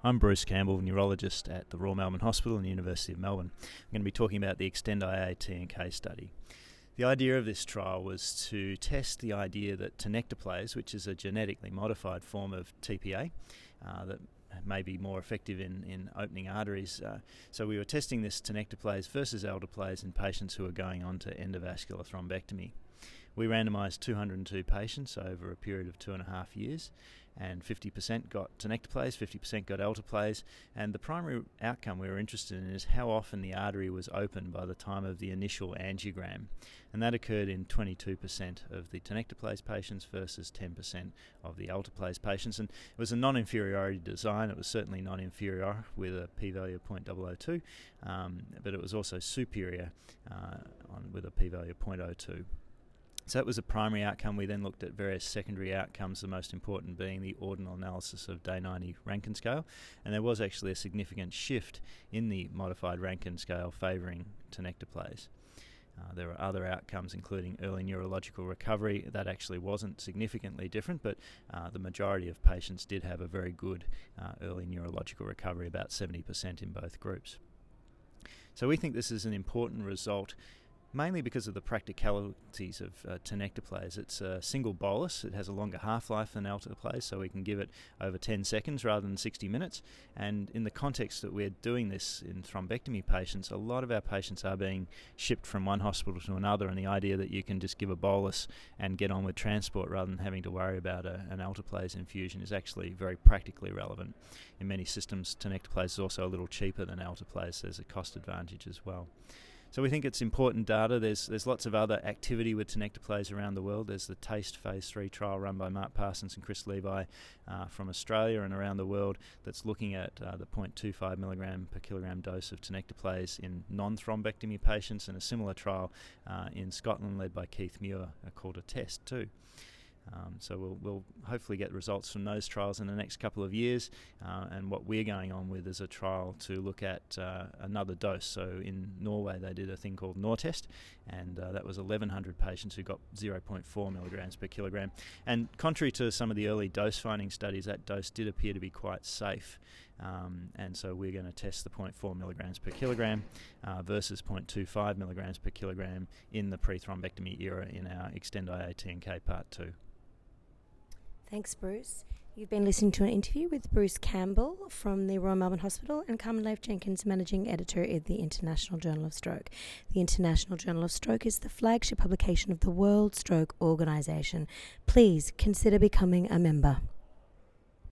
I'm Bruce Campbell, neurologist at the Royal Melbourne Hospital and the University of Melbourne. I'm going to be talking about the Extend-IA T&K study. The idea of this trial was to test the idea that tenecteplase, which is a genetically modified form of TPA that may be more effective in opening arteries. So we were testing this tenecteplase versus alteplase in patients who are going on to endovascular thrombectomy. We randomised 202 patients over a period of 2.5 years, and 50% got tenecteplase, 50% got alteplase, and the primary outcome we were interested in is how often the artery was opened by the time of the initial angiogram, and that occurred in 22% of the tenecteplase patients versus 10% of the alteplase patients, and it was a non-inferiority design. It was certainly non-inferior with a p-value of 0.002, but it was also superior with a p-value of 0.02. So that was a primary outcome. We then looked at various secondary outcomes, the most important being the ordinal analysis of day 90 Rankin scale, and there was actually a significant shift in the modified Rankin scale favouring tenecteplase. There were other outcomes, including early neurological recovery. That actually wasn't significantly different, but the majority of patients did have a very good early neurological recovery, about 70% in both groups. So we think this is an important result, mainly because of the practicalities of tenecteplase. It's a single bolus. It has a longer half-life than alteplase, so we can give it over 10 seconds rather than 60 minutes. And in the context that we're doing this in thrombectomy patients, a lot of our patients are being shipped from one hospital to another, and the idea that you can just give a bolus and get on with transport rather than having to worry about an alteplase infusion is actually very practically relevant. In many systems, tenecteplase is also a little cheaper than alteplase. There's a cost advantage as well. So we think it's important data. There's lots of other activity with tenecteplase around the world. There's the TASTE Phase 3 trial run by Mark Parsons and Chris Levi from Australia and around the world that's looking at the 0.25 milligram per kilogram dose of tenecteplase in non-thrombectomy patients, and a similar trial in Scotland led by Keith Muir called ATTEST too. So we'll hopefully get results from those trials in the next couple of years, and what we're going on with is a trial to look at another dose. So in Norway they did a thing called NORTEST, and that was 1,100 patients who got 0.4 milligrams per kilogram, and contrary to some of the early dose finding studies, that dose did appear to be quite safe. And so we're going to test the 0.4 milligrams per kilogram versus 0.25 milligrams per kilogram in the pre-thrombectomy era in our Extend-IA T&K Part 2. Thanks, Bruce. You've been listening to an interview with Bruce Campbell from the Royal Melbourne Hospital and Carmen Leif Jenkins, Managing Editor of the International Journal of Stroke. The International Journal of Stroke is the flagship publication of the World Stroke Organisation. Please consider becoming a member.